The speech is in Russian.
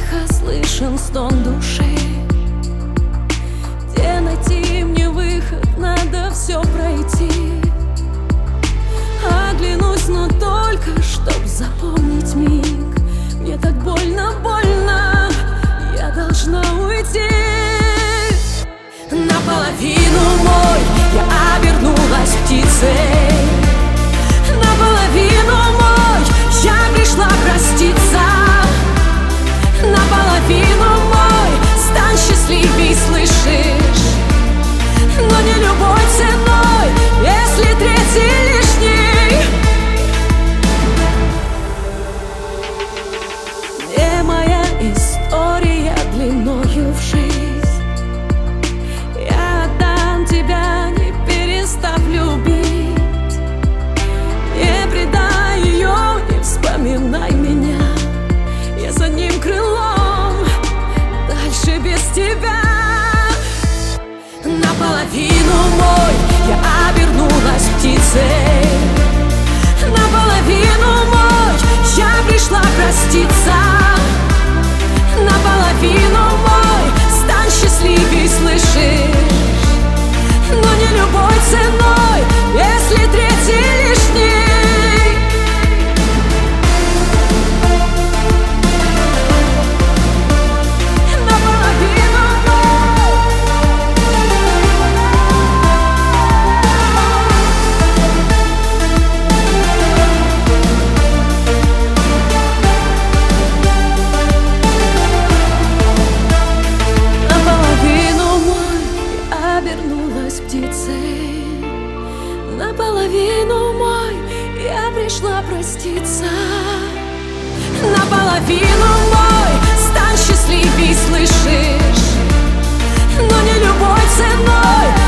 тихо слышен стон души. Где найти мне выход, надо все пройти. Оглянусь, но только чтоб запомнить миг. Мне так больно, больно, я должна уйти. Наполовину мой, я обернулась птицей. Наполовину мой, я пришла проститься. Наполовину мой, стань счастливей, слышишь? Но не любой ценой, если третий лишний. Где моя история длиною в жизнь? Я отдам тебя, не перестав любить. Не предай ее, не вспоминай меня. Я за одним крылом, дальше без тебя. Наполовину мой, я обернулась птицей. Наполовину мой, я пришла проститься. Наполовину мой, стань счастливей, слышишь? Но не любой ценой, если третий лишний. Наполовину мой, я пришла проститься. Наполовину мой, стань счастливей, слышишь? Но не любой ценой.